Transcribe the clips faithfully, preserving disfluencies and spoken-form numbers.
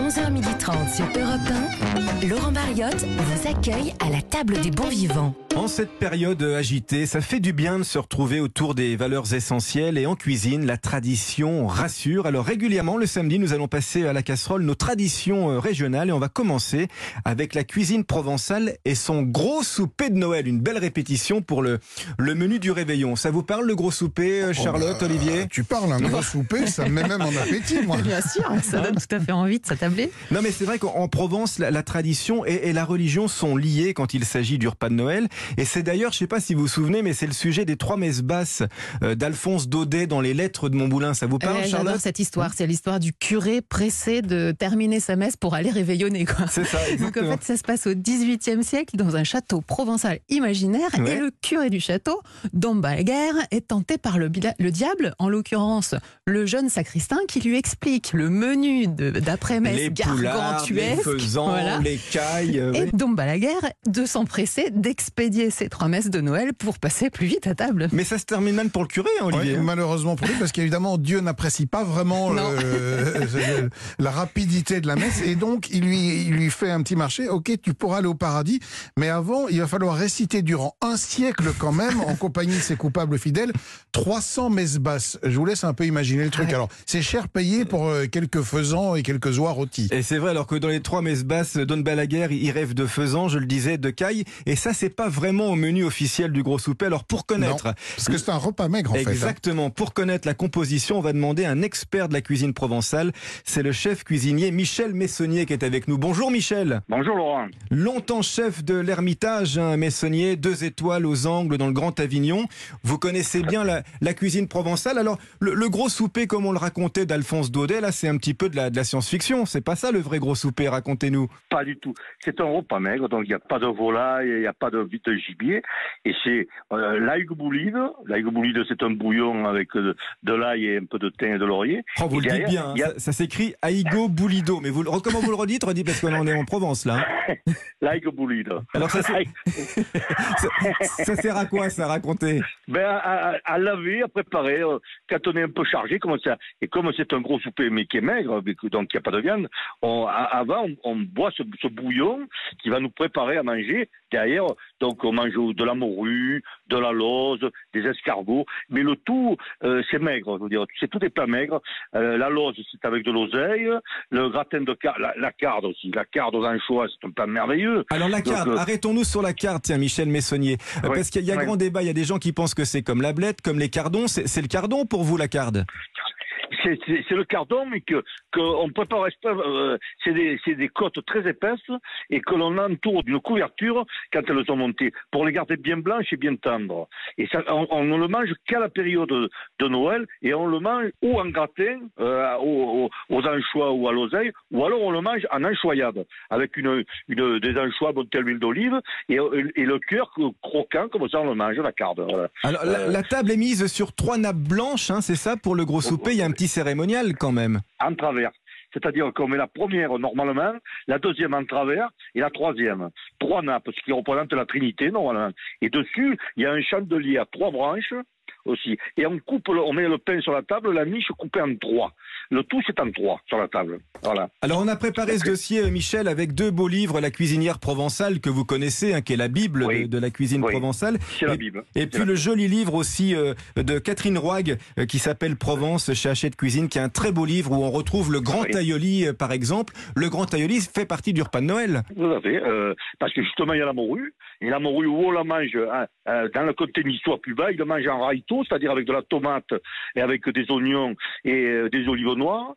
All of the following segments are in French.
onze heures trente sur Europe un, Laurent Mariotte vous accueille à la table des bons vivants. En cette période agitée, ça fait du bien de se retrouver autour des valeurs essentielles et en cuisine, la tradition rassure. Alors régulièrement, le samedi, nous allons passer à la casserole nos traditions régionales et on va commencer avec la cuisine provençale et son gros souper de Noël. Une belle répétition pour le, le menu du réveillon. Ça vous parle le gros souper, Charlotte, oh bah, Olivier? Tu parles un gros souper, ça me met même en appétit, moi. Bien sûr, ça donne tout à fait envie de s'attabler. Non mais c'est vrai qu'en Provence, la, la tradition et, et la religion sont liées quand il s'agit du repas de Noël. Et c'est d'ailleurs, je ne sais pas si vous vous souvenez, mais c'est le sujet des trois messes basses euh, d'Alphonse Daudet dans les lettres de Montmoulin. Ça vous parle, eh, Charlotte? J'adore cette histoire. C'est l'histoire du curé pressé de terminer sa messe pour aller réveillonner, quoi. C'est ça, exactement. Donc en fait, ça se passe au dix-huitième siècle dans un château provençal imaginaire. Ouais. Et le curé du château, Dom Balaguer, est tenté par le, le diable, en l'occurrence le jeune sacristain, qui lui explique le menu d'après-messe les poulards, les gargantuesque. faisans, Voilà. les cailles. Euh, Et oui. Dom Balaguer de s'empresser d'expédier ces trois messes de Noël pour passer plus vite à table. Mais ça se termine mal pour le curé, hein, Olivier. Ouais, malheureusement pour lui, parce qu'évidemment, Dieu n'apprécie pas vraiment euh, la rapidité de la messe. Et donc, il lui, il lui fait un petit marché. Ok, tu pourras aller au paradis. Mais avant, il va falloir réciter durant un siècle quand même, en compagnie de ses coupables fidèles, trois cents messes basses. Je vous laisse un peu imaginer le truc. Ouais. Alors, c'est cher payé pour euh, quelques faisans et quelques oies rôties. Et c'est vrai, alors que dans les trois messes basses, Don Balaguer, il rêve de faisan, je le disais, de caille. Et ça, c'est pas vraiment au menu officiel du gros souper. Alors pour connaître... Non, parce que c'est un repas maigre en fait. Exactement. Pour connaître la composition, on va demander à un expert de la cuisine provençale. C'est le chef cuisinier Michel Messonnier qui est avec nous. Bonjour Michel. Bonjour Laurent. Longtemps chef de l'Ermitage, un Messonnier, deux étoiles aux Angles dans le Grand Avignon. Vous connaissez bien la, la cuisine provençale. Alors le, le gros souper, comme on le racontait d'Alphonse Daudet, là c'est un petit peu de la, de la science-fiction. C'est pas ça le vrai gros souper, racontez-nous. Pas du tout. C'est un repas maigre, donc il n'y a pas de volaille, il n'y a pas de, de gibier. Et c'est euh, l'ail boulide. L'ail boulide, c'est un bouillon avec de, de l'ail et un peu de thym et de laurier. Oh, vous et le dites bien, hein, a... ça, ça s'écrit Aigo Boulido. Mais vous, comment vous le redites, redit parce qu'on en est en Provence là. L'ail boulide. Alors ça, ça, ça sert à quoi ça, racontez? Ben, à, à, à laver, à préparer, euh, quand on est un peu chargé, comme ça, et comme c'est un gros souper mais qui est maigre, donc il n'y a pas de viande, on, avant on, on boit ce, ce bouillon qui va nous préparer à manger. Derrière, donc on mange de la morue, de la lauze, des escargots, mais le tout euh, c'est maigre, je veux dire, c'est tout des plats maigres. Euh, la lauze c'est avec de l'oseille, le gratin de car la, la carde aussi, la carde aux anchois c'est un plat merveilleux. Alors la carde, euh... arrêtons-nous sur la carde, tiens Michel Messonnier, euh, oui, parce qu'il y a oui. grand débat, il y a des gens qui pensent que c'est comme la blette, comme les cardons, c'est le cardon pour vous la carde? C'est le cardon, mais que qu'on prépare. Euh, c'est des, des côtes très épaisses et que l'on entoure d'une couverture quand elles sont montées pour les garder bien blanches et bien tendres. Et ça, on, on ne le mange qu'à la période de, de Noël et on le mange ou en gratin euh, aux, aux anchois ou à l'oseille, ou alors on le mange en anchoyade avec une, une des anchois montées à l'huile d'olive et, et le cœur croquant comme ça on le mange la carde. Voilà. Alors euh, la, la table est mise sur trois nappes blanches, hein, c'est ça pour le gros souper. Il y a un petit cérémonial quand même. En travers. C'est-à-dire qu'on met la première normalement, la deuxième en travers et la troisième. Trois nappes, ce qui représente la Trinité normalement. Et dessus, il y a un chandelier à trois branches aussi. Et on coupe, on met le pain sur la table, la miche coupée en trois. Le tout, c'est en trois sur la table. Voilà. Alors, on a préparé ce dossier, Michel, avec deux beaux livres, La cuisinière provençale, que vous connaissez, hein, qui est la Bible oui. de, de la cuisine oui. provençale. C'est la Bible. Et, et puis, le Bible. Joli livre aussi euh, de Catherine Roig, euh, qui s'appelle Provence, chez Hachette Cuisine, qui est un très beau livre où on retrouve le grand oui. aïoli, euh, par exemple. Le grand aïoli fait partie du repas de Noël. Tout à fait. Euh, parce que justement, il y a la morue. Et la morue, où on la mange, hein, euh, dans le côté histoire plus bas, il le mange en raito, c'est-à-dire avec de la tomate et avec des oignons et euh, des olives noires.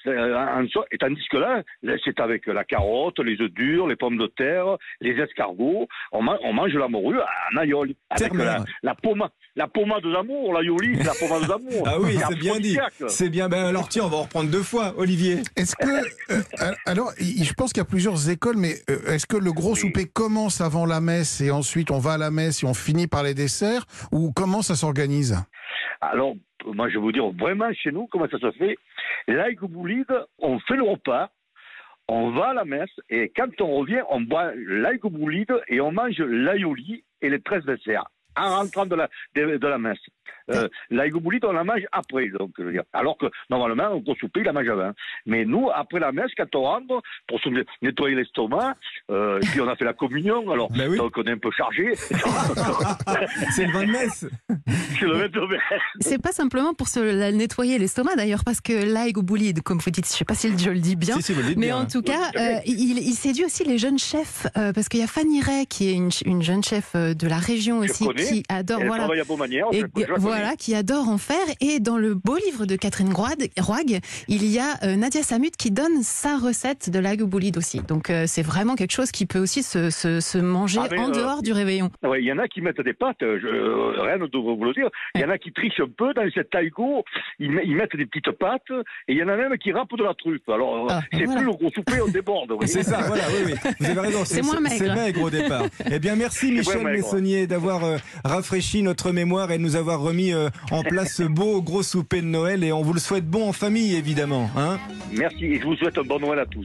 Et tandis que là, c'est avec la carotte, les œufs durs, les pommes de terre, les escargots. On, man, on mange la morue en aïoli. Avec la, la, pommade, la pommade d'amour, l'aïoli, c'est la pommade d'amour. Ah oui, c'est bien dit. C'est bien. Ben alors tiens, on va en reprendre deux fois, Olivier. Est-ce que... Euh, alors, je pense qu'il y a plusieurs écoles, mais euh, est-ce que le gros oui. souper commence avant la messe et ensuite on va à la messe et on finit par les desserts? Ou comment ça s'organise? Alors, moi, je vais vous dire vraiment chez nous comment ça se fait. L'ail boulide, on fait le repas, on va à la messe et quand on revient, on boit l'ail boulide et on mange l'aïoli et les treize desserts. en rentrant de la, de, de la messe. Euh, L'aïgoboulide, on la mange après, donc, je veux dire. Alors que, normalement, au gros souper, il la mange avant. Mais nous, après la messe, quand on rentre, pour se nettoyer l'estomac, euh, et puis on a fait la communion, alors, ben oui. donc on est un peu chargé. C'est le vin de messe. C'est le vin de messe. C'est pas simplement pour se la nettoyer l'estomac d'ailleurs, parce que l'aïgoboulide, comme vous dites, je sais pas si je le dis bien, Si, si, vous le dites mais bien. en tout cas, euh, il, il séduit aussi les jeunes chefs, euh, parce qu'il y a Fanny Ray, qui est une, une jeune chef euh, de la région Je aussi, connais. qui adore, Elle voilà, travaille à Beaumanière, et, je, je la connais. voilà, qui adore en faire. Et dans le beau livre de Catherine Roig, Roig il y a euh, Nadia Samut qui donne sa recette de l'aïgoboulide aussi. Donc euh, c'est vraiment quelque chose qui peut aussi se, se, se manger Ah, mais, en euh, dehors du réveillon. Ouais, il y en a qui mettent des pâtes, je, euh, rien de vous le dire. Il y en a qui trichent un peu dans cette taïgo, ils, met- ils mettent des petites pâtes, et il y en a même qui râpent de la truffe. Alors, Ah, c'est voilà. plus le gros souper, on déborde. vous voyez. C'est ça, voilà, oui, oui. Vous avez raison. C'est moins maigre. C'est maigre au départ. Eh bien, merci Michel moins maigre. Messonnier d'avoir euh, rafraîchi notre mémoire et de nous avoir remis euh, en place ce beau gros souper de Noël. Et on vous le souhaite bon en famille, évidemment. Hein. Merci, et je vous souhaite un bon Noël à tous.